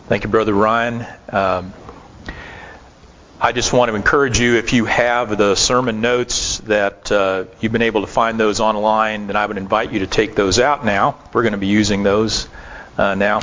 Thank you, Brother Ryan. I just want to encourage you, if you have the sermon notes that you've been able to find those online, then I would invite you to take those out now. We're going to be using those now.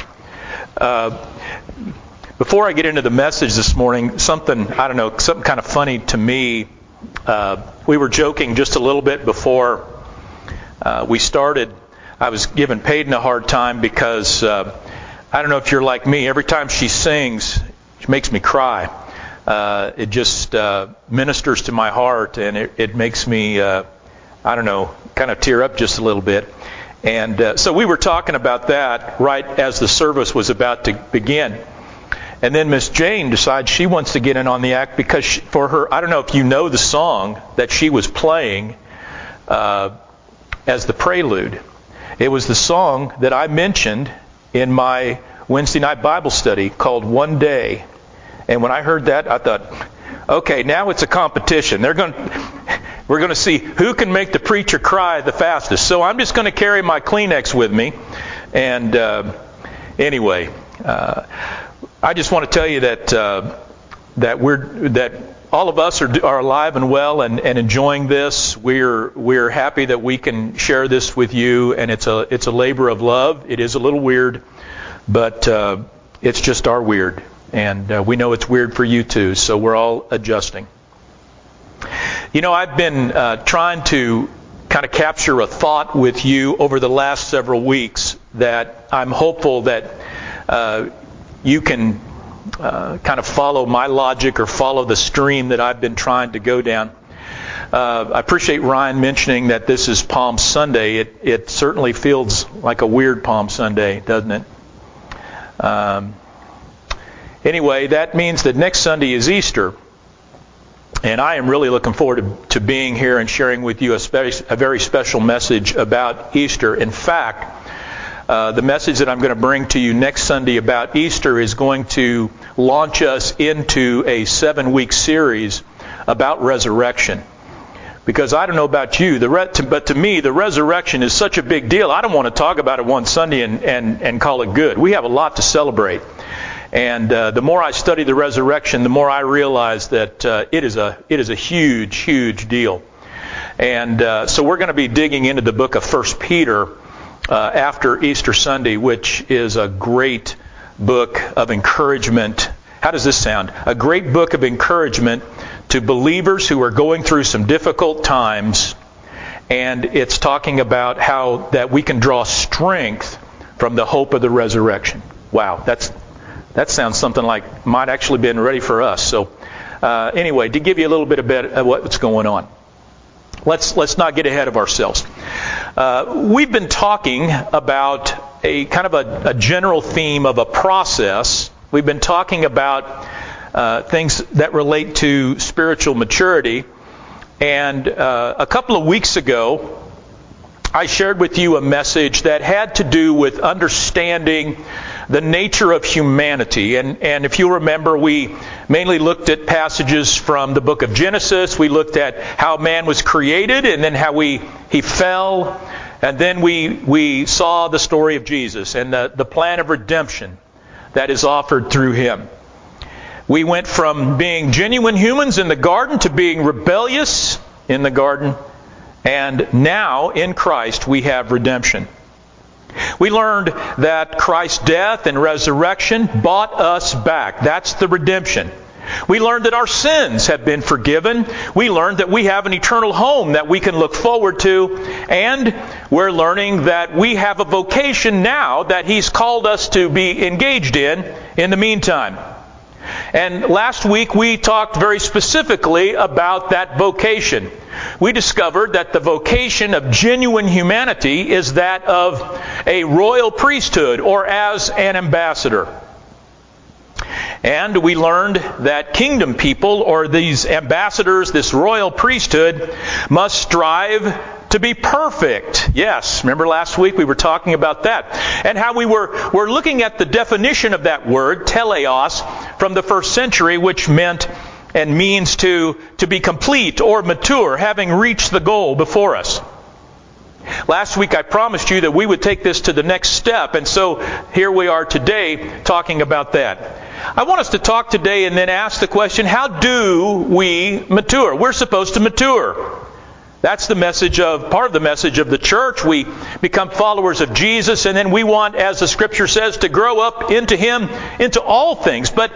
Before I get into the message this morning, something kind of funny to me. We were joking just a little bit before we started. I was giving Peyton a hard time because I don't know if you're like me. Every time she sings, it makes me cry. It just ministers to my heart, and it makes me, kind of tear up just a little bit. And so we were talking about that right as the service was about to begin. And then Miss Jane decides she wants to get in on the act because for her, I don't know if you know the song that she was playing as the prelude. It was the song that I mentioned in my Wednesday night Bible study called One Day. And when I heard that, I thought, okay, now it's a competition. We're going to see who can make the preacher cry the fastest. So I'm just going to carry my Kleenex with me. And anyway, I just want to tell you that all of us are alive and well and enjoying this. We're happy that we can share this with you, and it's a labor of love. It is a little weird, but it's just our weird, and we know it's weird for you too. So we're all adjusting. You know, I've been trying to kind of capture a thought with you over the last several weeks that I'm hopeful that you can kind of follow my logic or follow the stream that I've been trying to go down. I appreciate Ryan mentioning that this is Palm Sunday. It certainly feels like a weird Palm Sunday, doesn't it? Anyway, that means that next Sunday is Easter. And I am really looking forward to being here and sharing with you a very special message about Easter. In fact, the message that I'm going to bring to you next Sunday about Easter is going to launch us into a 7-week series about resurrection. Because I don't know about you, but to me, the resurrection is such a big deal. I don't want to talk about it one Sunday and call it good. We have a lot to celebrate. And the more I study the resurrection, the more I realize that it is a huge, huge deal. And so we're going to be digging into the book of 1 Peter after Easter Sunday, which is a great book of encouragement. How does this sound? A great book of encouragement to believers who are going through some difficult times. And it's talking about how that we can draw strength from the hope of the resurrection. Wow, that sounds something like might actually been ready for us. So anyway, to give you a little bit of what's going on. Let's not get ahead of ourselves. We've been talking about a kind of a general theme of a process. We've been talking about things that relate to spiritual maturity. And a couple of weeks ago, I shared with you a message that had to do with understanding the nature of humanity. And if you remember, we mainly looked at passages from the book of Genesis. We looked at how man was created and then how he fell. And then we saw the story of Jesus and the plan of redemption that is offered through Him. We went from being genuine humans in the garden to being rebellious in the garden. And now, in Christ, we have redemption. We learned that Christ's death and resurrection bought us back. That's the redemption. We learned that our sins have been forgiven. We learned that we have an eternal home that we can look forward to. And we're learning that we have a vocation now that He's called us to be engaged in the meantime. And last week we talked very specifically about that vocation. We discovered that the vocation of genuine humanity is that of a royal priesthood or as an ambassador. And we learned that kingdom people, or these ambassadors, this royal priesthood, must strive to be perfect. Yes, remember last week we were talking about that. And how we were looking at the definition of that word, teleos, from the first century, which meant and means to be complete or mature, having reached the goal before us. Last week I promised you that we would take this to the next step, and so here we are today talking about that. I want us to talk today and then ask the question, how do we mature? We're supposed to mature. That's the message part of the message of the church. We become followers of Jesus, and then we want, as the Scripture says, to grow up into Him, into all things. But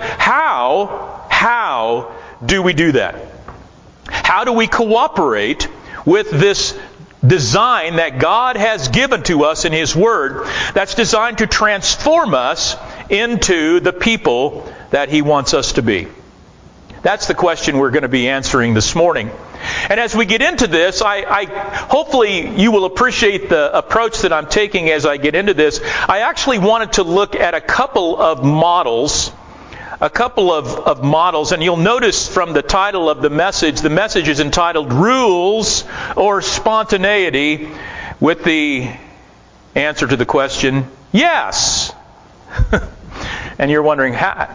how do we do that? How do we cooperate with this design that God has given to us in His Word that's designed to transform us into the people that He wants us to be? That's the question we're going to be answering this morning. And as we get into this, I hopefully you will appreciate the approach that I'm taking as I get into this. I actually wanted to look at a couple of models, and you'll notice from the title of the message is entitled Rules or Spontaneity, with the answer to the question, yes. And you're wondering,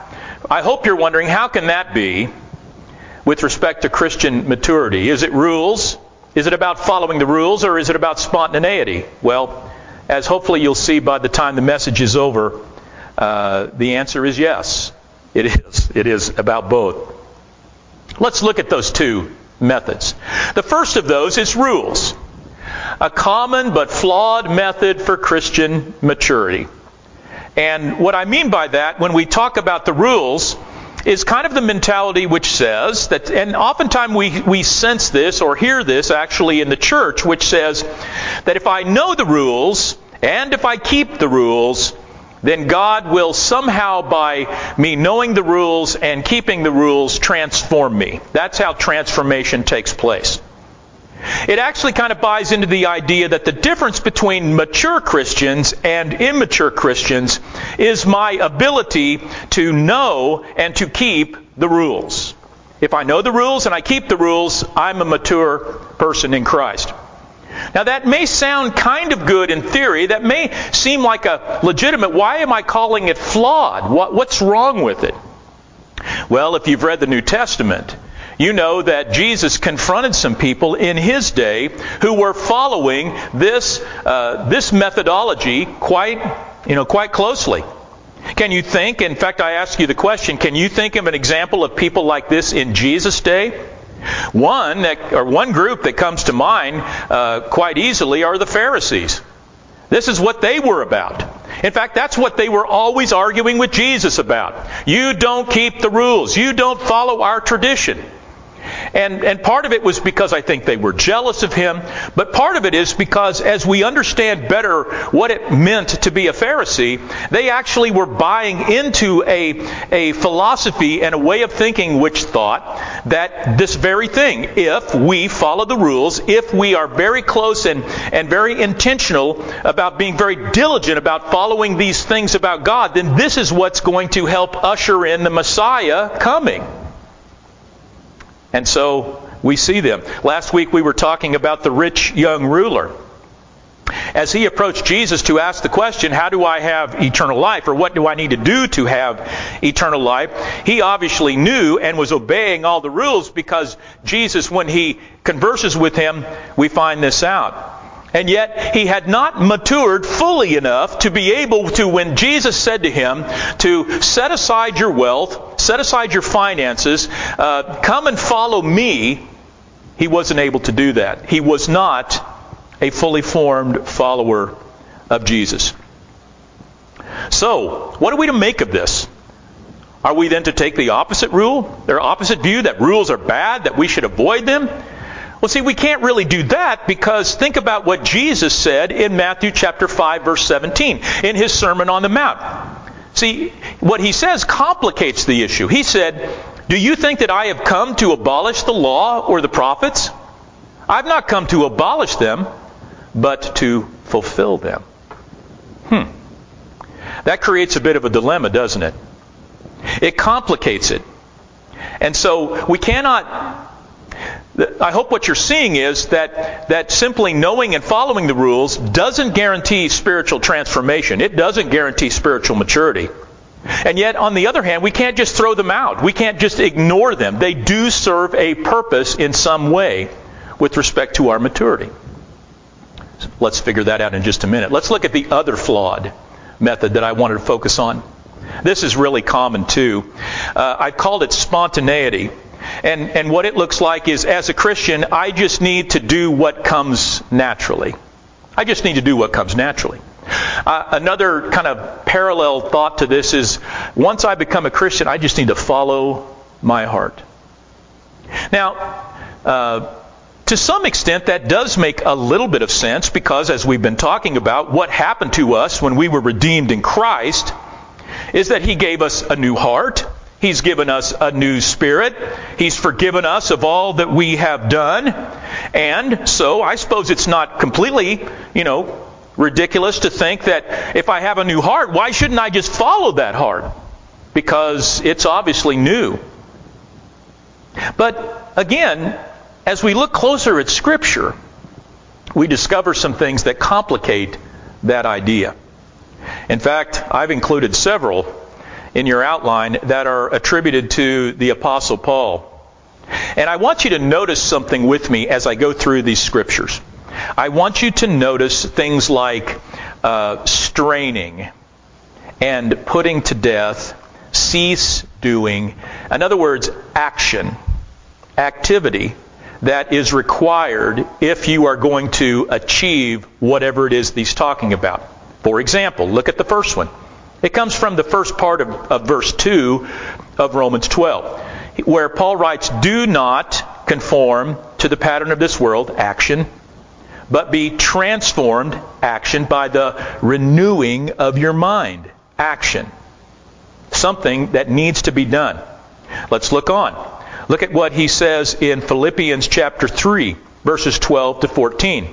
I hope you're wondering, how can that be with respect to Christian maturity? Is it rules? Is it about following the rules, or is it about spontaneity? Well, as hopefully you'll see by the time the message is over, the answer is yes. It is. It is about both. Let's look at those two methods. The first of those is rules. A common but flawed method for Christian maturity. And what I mean by that, when we talk about the rules, is kind of the mentality which says that, and oftentimes we sense this or hear this actually in the church, which says that if I know the rules and if I keep the rules, then God will somehow, by me knowing the rules and keeping the rules, transform me. That's how transformation takes place. It actually kind of buys into the idea that the difference between mature Christians and immature Christians is my ability to know and to keep the rules. If I know the rules and I keep the rules, I'm a mature person in Christ. Now that may sound kind of good in theory. That may seem like a legitimate, why am I calling it flawed? What's wrong with it? Well, if you've read the New Testament, you know that Jesus confronted some people in His day who were following this methodology quite closely. Can you think, in fact I ask you the question, can you think of an example of people like this in Jesus' day? One group that comes to mind quite easily are the Pharisees. This is what they were about. In fact, that's what they were always arguing with Jesus about. You don't keep the rules. You don't follow our tradition. And part of it was because I think they were jealous of Him, but part of it is because as we understand better what it meant to be a Pharisee, they actually were buying into a philosophy and a way of thinking which thought that this very thing, if we follow the rules, if we are very close and very intentional about being very diligent about following these things about God, then this is what's going to help usher in the Messiah coming. And so we see them. Last week we were talking about the rich young ruler. As he approached Jesus to ask the question, how do I have eternal life? Or what do I need to do to have eternal life? He obviously knew and was obeying all the rules, because Jesus, when He converses with him, we find this out. And yet he had not matured fully enough to be able to, when Jesus said to him to set aside your wealth, set aside your finances, come and follow me, he wasn't able to do that. He was not a fully formed follower of Jesus. So, what are we to make of this? Are we then to take the opposite rule, their opposite view, that rules are bad, that we should avoid them? Well, see, we can't really do that, because think about what Jesus said in Matthew chapter 5, verse 17, in His Sermon on the Mount. See, what He says complicates the issue. He said, do you think that I have come to abolish the law or the prophets? I've not come to abolish them, but to fulfill them. That creates a bit of a dilemma, doesn't it? It complicates it. And so we cannot... I hope what you're seeing is that simply knowing and following the rules doesn't guarantee spiritual transformation. It doesn't guarantee spiritual maturity. And yet, on the other hand, we can't just throw them out. We can't just ignore them. They do serve a purpose in some way with respect to our maturity. Let's figure that out in just a minute. Let's look at the other flawed method that I wanted to focus on. This is really common too. I called it spontaneity. And what it looks like is, as a Christian, I just need to do what comes naturally. I just need to do what comes naturally. Another kind of parallel thought to this is, once I become a Christian, I just need to follow my heart. Now, to some extent, that does make a little bit of sense, because as we've been talking about, what happened to us when we were redeemed in Christ is that He gave us a new heart. He's given us a new spirit. He's forgiven us of all that we have done. And so I suppose it's not completely, ridiculous to think that if I have a new heart, why shouldn't I just follow that heart? Because it's obviously new. But again, as we look closer at Scripture, we discover some things that complicate that idea. In fact, I've included several in your outline that are attributed to the Apostle Paul. And I want you to notice something with me as I go through these Scriptures. I want you to notice things like straining and putting to death, cease doing. In other words, action, activity that is required if you are going to achieve whatever it is that he's talking about. For example, look at the first one. It comes from the first part of verse 2 of Romans 12, where Paul writes, "Do not conform to the pattern of this world," action, "but be transformed," action, "by the renewing of your mind," action. Something that needs to be done. Let's look on. Look at what he says in Philippians chapter 3, verses 12 to 14.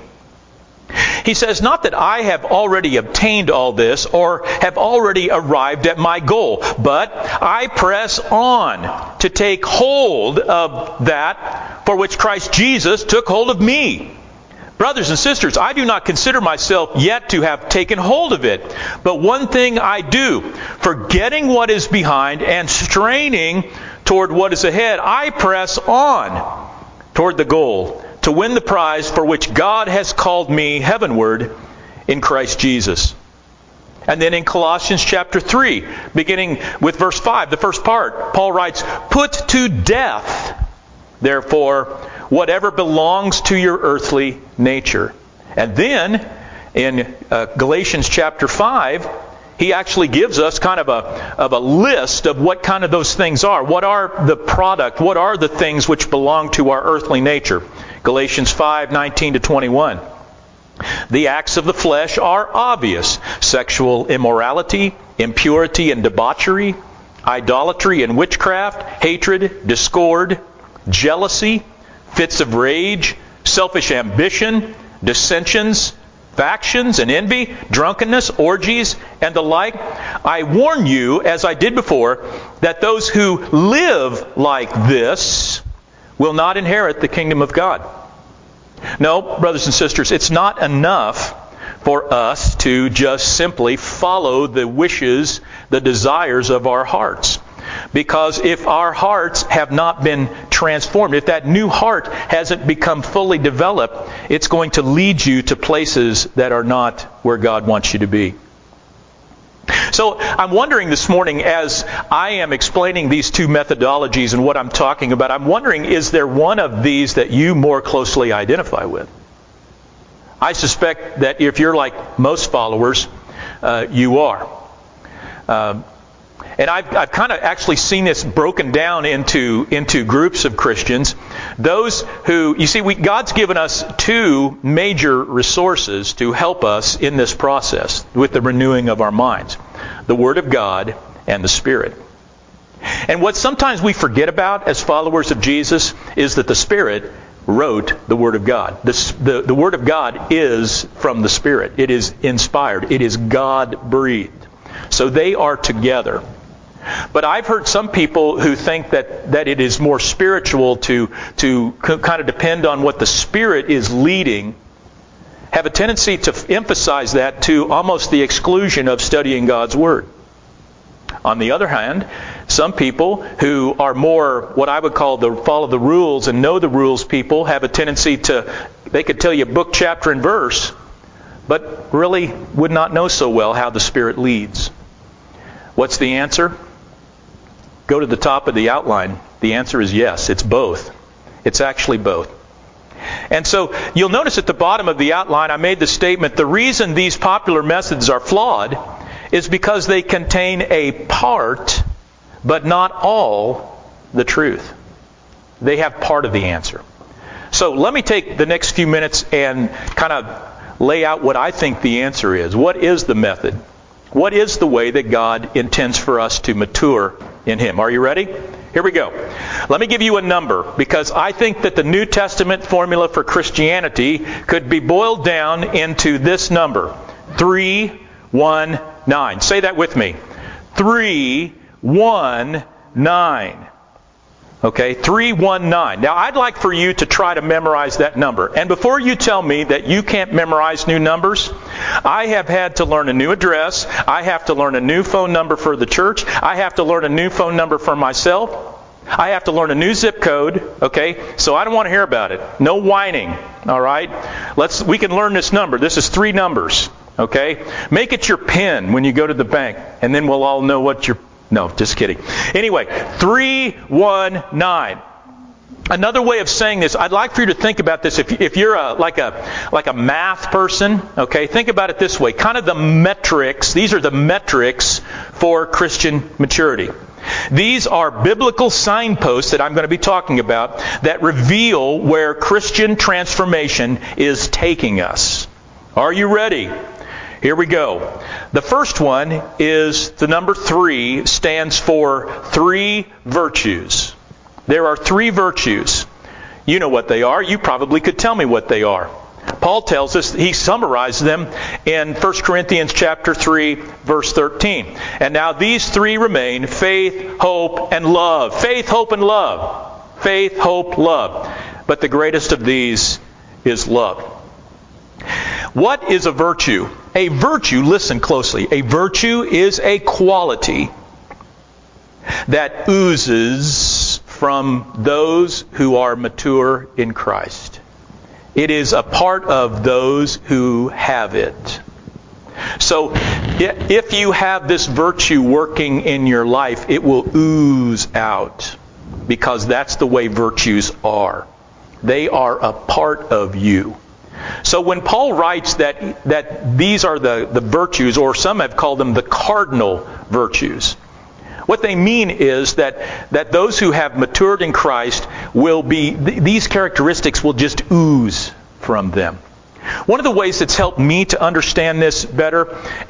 He says, "Not that I have already obtained all this or have already arrived at my goal, but I press on to take hold of that for which Christ Jesus took hold of me. Brothers and sisters, I do not consider myself yet to have taken hold of it. But one thing I do, forgetting what is behind and straining toward what is ahead, I press on toward the goal, to win the prize for which God has called me heavenward in Christ Jesus." And then in Colossians chapter 3, beginning with verse 5, the first part, Paul writes, "Put to death, therefore, whatever belongs to your earthly nature." And then in Galatians chapter 5, he actually gives us kind of a list of what kind of those things are. What are the product? What are the things which belong to our earthly nature? Galatians 5:19 to 21. "The acts of the flesh are obvious: sexual immorality, impurity and debauchery, idolatry and witchcraft, hatred, discord, jealousy, fits of rage, selfish ambition, dissensions, factions and envy, drunkenness, orgies, and the like. I warn you, as I did before, that those who live like this will not inherit the kingdom of God." No, brothers and sisters, it's not enough for us to just simply follow the wishes, the desires of our hearts. Because if our hearts have not been transformed, if that new heart hasn't become fully developed, it's going to lead you to places that are not where God wants you to be. So I'm wondering this morning, as I am explaining these two methodologies and what I'm talking about, I'm wondering, is there one of these that you more closely identify with? I suspect that if you're like most followers, you are. And I've kind of actually seen this broken down into groups of Christians. Those who, you see, God's given us two major resources to help us in this process with the renewing of our minds: the Word of God and the Spirit. And what sometimes we forget about as followers of Jesus is that the Spirit wrote the Word of God. The Word of God is from the Spirit. It is inspired. It is God-breathed. So they are together. But I've heard some people who think that it is more spiritual to kind of depend on what the Spirit is leading, have a tendency to emphasize that to almost the exclusion of studying God's Word. On the other hand, some people who are more what I would call the follow the rules and know the rules people have a tendency to, they could tell you book, chapter, and verse, but really would not know so well how the Spirit leads. What's the answer? Go to the top of the outline. The answer is yes. It's both. It's actually both. And so you'll notice at the bottom of the outline I made the statement, the reason these popular methods are flawed is because they contain a part, but not all, the truth. They have part of the answer. So let me take the next few minutes and kind of lay out what I think the answer is. What is the method? What is the way that God intends for us to mature in Him? Are you ready? Here we go. Let me give you a number, because I think that the New Testament formula for Christianity could be boiled down into this number. 319. Say that with me. 319. Okay, 319. Now, I'd like for you to try to memorize that number. And before you tell me that you can't memorize new numbers, I have had to learn a new address. I have to learn a new phone number for the church. I have to learn a new phone number for myself. I have to learn a new zip code. Okay, so I don't want to hear about it. No whining. All right, we can learn this number. This is 3 numbers. Okay, make it your PIN when you go to the bank, and then we'll all know what your... No, just kidding. Anyway, 319. Another way of saying this, I'd like for you to think about this. If you're like a math person, okay, think about it this way. Kind of the metrics. These are the metrics for Christian maturity. These are biblical signposts that I'm going to be talking about that reveal where Christian transformation is taking us. Are you ready? Here we go. The first one is the number 3 stands for 3 virtues. There are 3 virtues. You know what they are. You probably could tell me what they are. Paul tells us, he summarized them in 1 Corinthians chapter 3, verse 13. And now these 3 remain: faith, hope, and love. Faith, hope, and love. Faith, hope, love. But the greatest of these is love. What is a virtue? A virtue, listen closely, a virtue is a quality that oozes from those who are mature in Christ. It is a part of those who have it. So, if you have this virtue working in your life, it will ooze out, because that's the way virtues are. They are a part of you. So when Paul writes that these are the virtues, or some have called them the cardinal virtues, what they mean is that those who have matured in Christ will be, these characteristics will just ooze from them. One of the ways that's helped me to understand this better,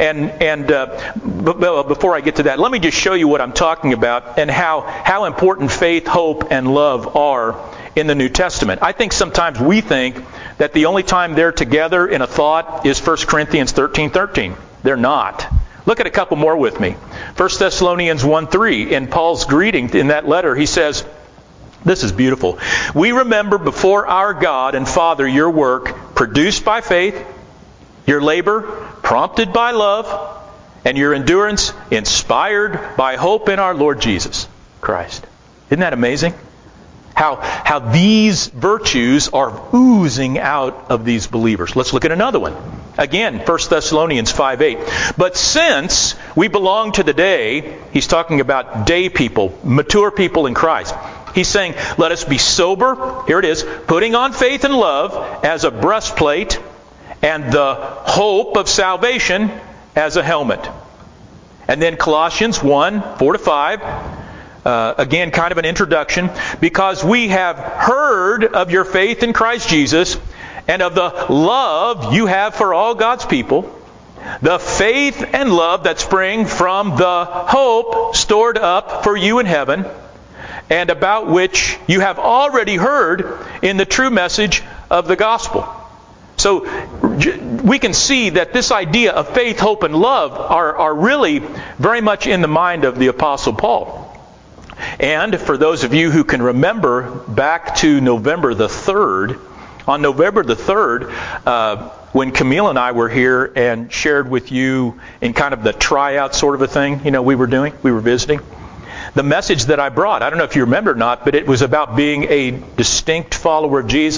but before I get to that, let me just show you what I'm talking about and how important faith, hope, and love are in the New Testament. I think sometimes we think that the only time they're together in a thought is 1 Corinthians 13:13. They're not. Look at a couple more with me. 1 Thessalonians 1:3. In Paul's greeting in that letter, he says, this is beautiful. We remember before our God and Father your work produced by faith, your labor prompted by love, and your endurance inspired by hope in our Lord Jesus Christ. Isn't that amazing? How these virtues are oozing out of these believers. Let's look at another one. Again, 1 Thessalonians 5:8. But since we belong to the day, he's talking about day people, mature people in Christ. He's saying, let us be sober, here it is, putting on faith and love as a breastplate, and the hope of salvation as a helmet. And then Colossians 1:4-5. Again, kind of an introduction. Because we have heard of your faith in Christ Jesus and of the love you have for all God's people, the faith and love that spring from the hope stored up for you in heaven, and about which you have already heard in the true message of the gospel. So we can see that this idea of faith, hope, and love are really very much in the mind of the Apostle Paul. And for those of you who can remember back to November the 3rd, on November the 3rd, when Camille and I were here and shared with you in kind of the tryout sort of a thing, we were visiting. The message that I brought, I don't know if you remember or not, but it was about being a distinct follower of Jesus.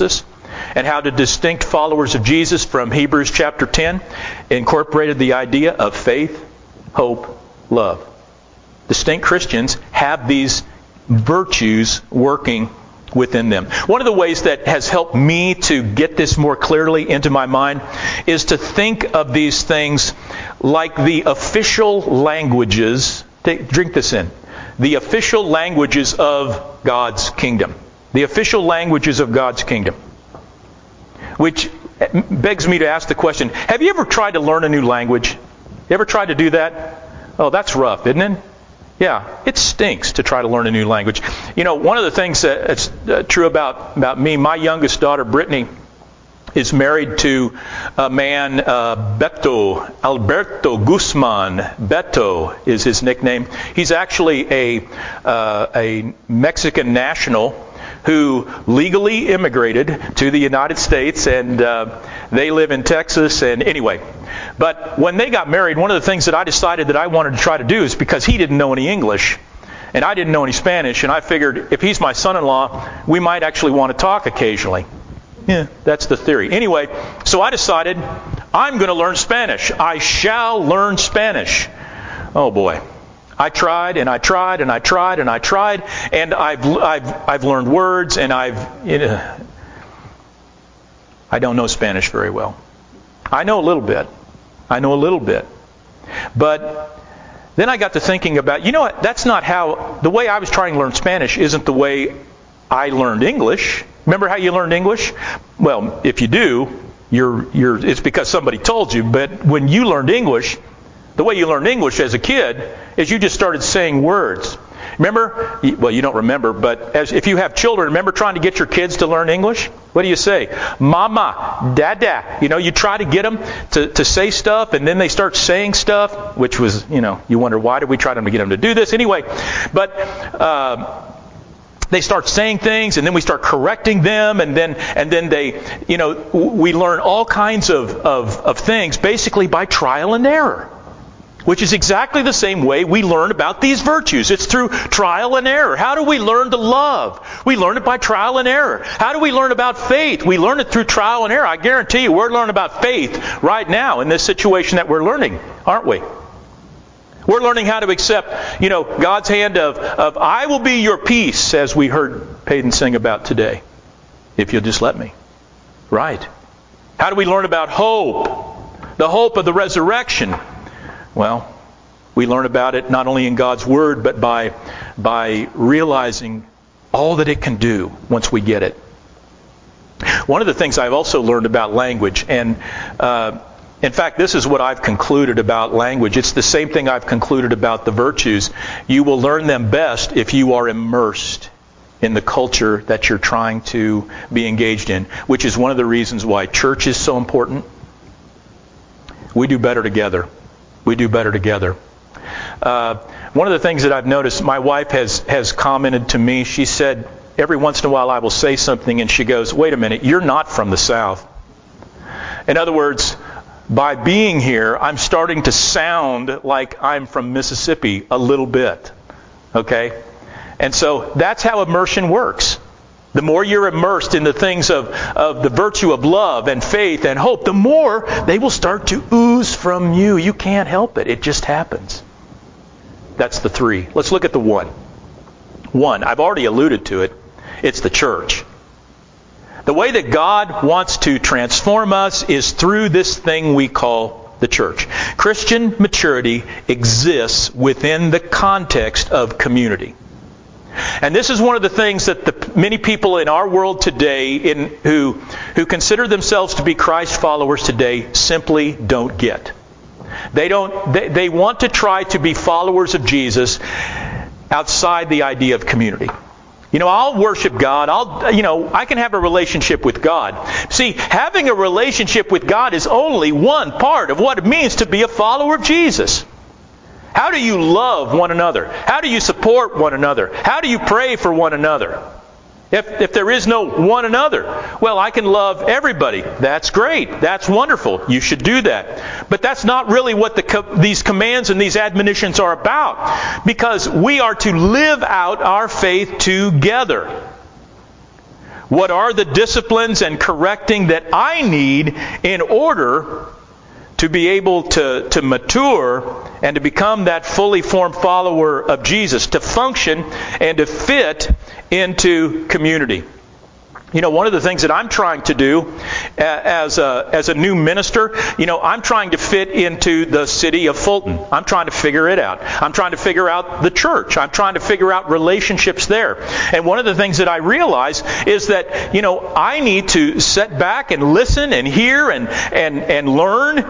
and how the distinct followers of Jesus from Hebrews chapter 10 incorporated the idea of faith, hope, love. Distinct Christians have these virtues working within them. One of the ways that has helped me to get this more clearly into my mind is to think of these things like the official languages. Drink this in. The official languages of God's kingdom. The official languages of God's kingdom. Which begs me to ask the question, have you ever tried to learn a new language? You ever tried to do that? Oh, that's rough, isn't it? Yeah, it stinks to try to learn a new language. You know, one of the things that's true about me, my youngest daughter, Brittany, is married to a man, Alberto Guzman. Beto is his nickname. He's actually a Mexican national who legally immigrated to the United States, and they live in Texas. And anyway, but when they got married, one of the things that I decided that I wanted to try to do is because he didn't know any English, and I didn't know any Spanish, and I figured if he's my son-in-law, we might actually want to talk occasionally. Yeah, that's the theory. Anyway, so I decided I'm going to learn Spanish. I shall learn Spanish. Oh boy. I tried and I tried and I tried and I tried, and I've learned words, and I don't know Spanish very well. I know a little bit. But then I got to thinking about, you know what, that's not how, the way I was trying to learn Spanish isn't the way I learned English. Remember how you learned English? Well, if you do, it's because somebody told you, but when you learned English, the way you learned English as a kid is you just started saying words. Remember? Well, you don't remember, but if you have children, remember trying to get your kids to learn English? What do you say? Mama, Dada. You know, you try to get them to say stuff, and then they start saying stuff, which was, you wonder, why did we try to get them to do this? Anyway, but they start saying things, and then we start correcting them, and then they, we learn all kinds of things basically by trial and error. Which is exactly the same way we learn about these virtues. It's through trial and error. How do we learn to love? We learn it by trial and error. How do we learn about faith? We learn it through trial and error. I guarantee you we're learning about faith right now in this situation that we're learning, aren't we? We're learning how to accept, God's hand of I will be your peace, as we heard Payton sing about today, if you'll just let me. Right. How do we learn about hope? The hope of the resurrection. Well, we learn about it not only in God's Word, but by realizing all that it can do once we get it. One of the things I've also learned about language, and in fact, this is what I've concluded about language. It's the same thing I've concluded about the virtues. You will learn them best if you are immersed in the culture that you're trying to be engaged in, which is one of the reasons why church is so important. We do better together. We do better together. One of the things that I've noticed, my wife has commented to me, she said, every once in a while I will say something and she goes, wait a minute, you're not from the South. In other words, by being here, I'm starting to sound like I'm from Mississippi a little bit. Okay? And so that's how immersion works. The more you're immersed in the things of the virtue of love and faith and hope, the more they will start to ooze from you. You can't help it. It just happens. That's the 3. Let's look at the 1. 1, I've already alluded to it. It's the church. The way that God wants to transform us is through this thing we call the church. Christian maturity exists within the context of community. And this is one of the things that many people in our world today who consider themselves to be Christ followers today simply don't get. They want to try to be followers of Jesus outside the idea of community. I'll worship God. I can have a relationship with God. See, having a relationship with God is only one part of what it means to be a follower of Jesus. How do you love one another? How do you support one another? How do you pray for one another? If there is no one another, well, I can love everybody. That's great. That's wonderful. You should do that. But that's not really what these commands and these admonitions are about. Because we are to live out our faith together. What are the disciplines and correcting that I need in order to be able to mature and to become that fully formed follower of Jesus, to function and to fit into community? You know, one of the things that I'm trying to do as a new minister, you know, I'm trying to fit into the city of Fulton. I'm trying to figure it out. I'm trying to figure out the church. I'm trying to figure out relationships there. And one of the things that I realize is that, you know, I need to sit back and listen and hear and learn.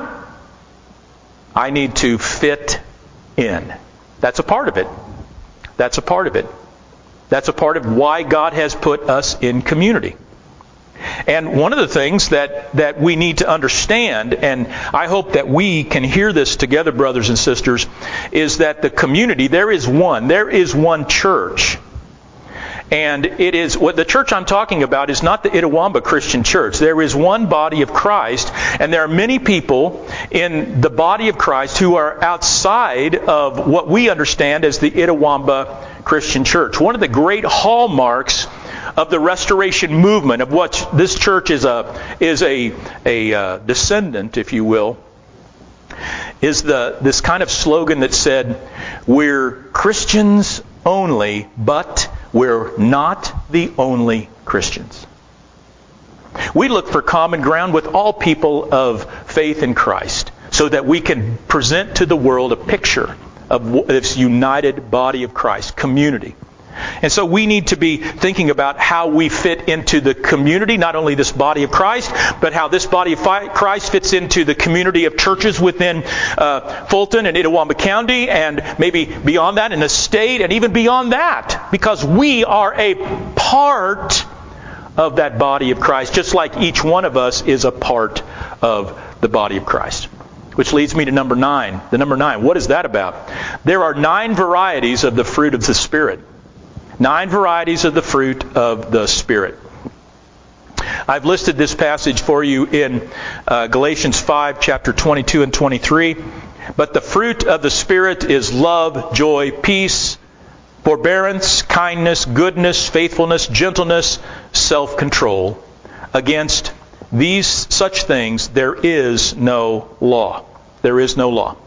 I need to fit in. That's a part of it. That's a part of it. That's a part of why God has put us in community. And one of the things that we need to understand, and I hope that we can hear this together, brothers and sisters, is that the community, there is one church. And it is, what the church I'm talking about is not the Itawamba Christian Church. There is one body of Christ, and there are many people in the body of Christ who are outside of what we understand as the Itawamba Christian Church. One of the great hallmarks of the Restoration movement, of what this church is a descendant, if you will, is this kind of slogan that said, "We're Christians only, but we're not the only Christians." We look for common ground with all people of faith in Christ so that we can present to the world a picture of this united body of Christ, community. And so we need to be thinking about how we fit into the community, not only this body of Christ, but how this body of Christ fits into the community of churches within Fulton and Itawamba County, and maybe beyond that in the state, and even beyond that, because we are a part of that body of Christ, just like each one of us is a part of the body of Christ. Which leads me to number 9. The number 9, what is that about? There are 9 varieties of the fruit of the Spirit. 9 varieties of the fruit of the Spirit. I've listed this passage for you in Galatians 5, chapter 22 and 23. But the fruit of the Spirit is love, joy, peace, forbearance, kindness, goodness, faithfulness, gentleness, self-control. Against these such things there is no law. There is no law.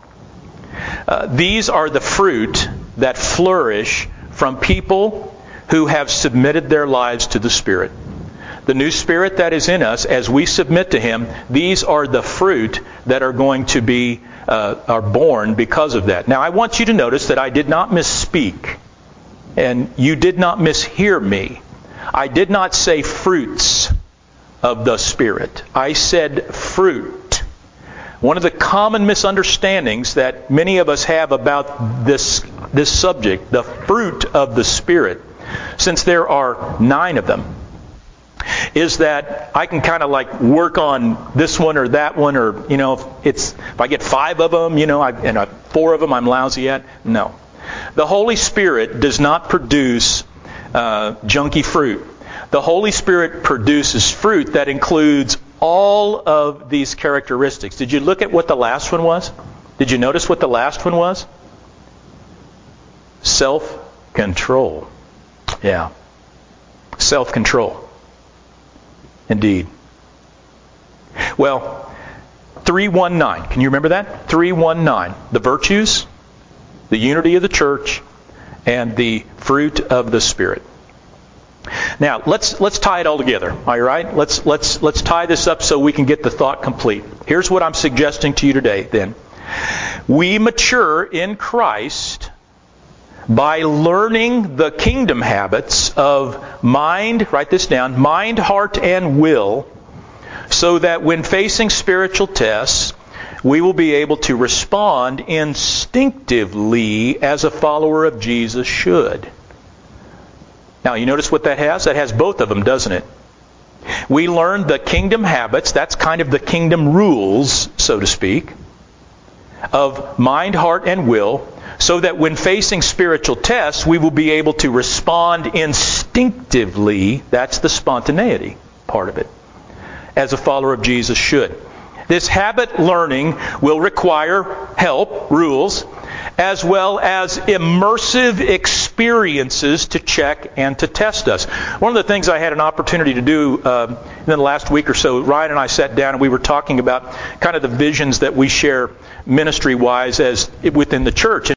These are the fruit that flourish from people who have submitted their lives to the Spirit. The new Spirit that is in us, as we submit to Him, these are the fruit that are going to be are born because of that. Now, I want you to notice that I did not misspeak, and you did not mishear me. I did not say fruits of the Spirit. I said fruit. One of the common misunderstandings that many of us have about this subject, the fruit of the Spirit, since there are 9 of them, is that I can kind of like work on this one or that one, or, you know, if I get 5 of them, you know, and 4 of them I'm lousy at. No. The Holy Spirit does not produce junky fruit. The Holy Spirit produces fruit that includes all of these characteristics. Did you look at what the last one was? Did you notice what the last one was? Self-control. Yeah. Self-control. Indeed. Well, 3:19. Can you remember that? 3:19. The virtues, the unity of the church, and the fruit of the Spirit. Now, let's tie it all together. All right? Let's tie this up so we can get the thought complete. Here's what I'm suggesting to you today, then. We mature in Christ by learning the kingdom habits of mind, write this down, mind, heart, and will, so that when facing spiritual tests, we will be able to respond instinctively as a follower of Jesus should. Now, you notice what that has? That has both of them, doesn't it? We learn the kingdom habits, that's kind of the kingdom rules, so to speak, of mind, heart, and will, so that when facing spiritual tests, we will be able to respond instinctively, that's the spontaneity part of it, as a follower of Jesus should. This habit learning will require help, rules, as well as immersive experiences to check and to test us. One of the things I had an opportunity to do in the last week or so, Ryan and I sat down and we were talking about kind of the visions that we share ministry-wise as within the church.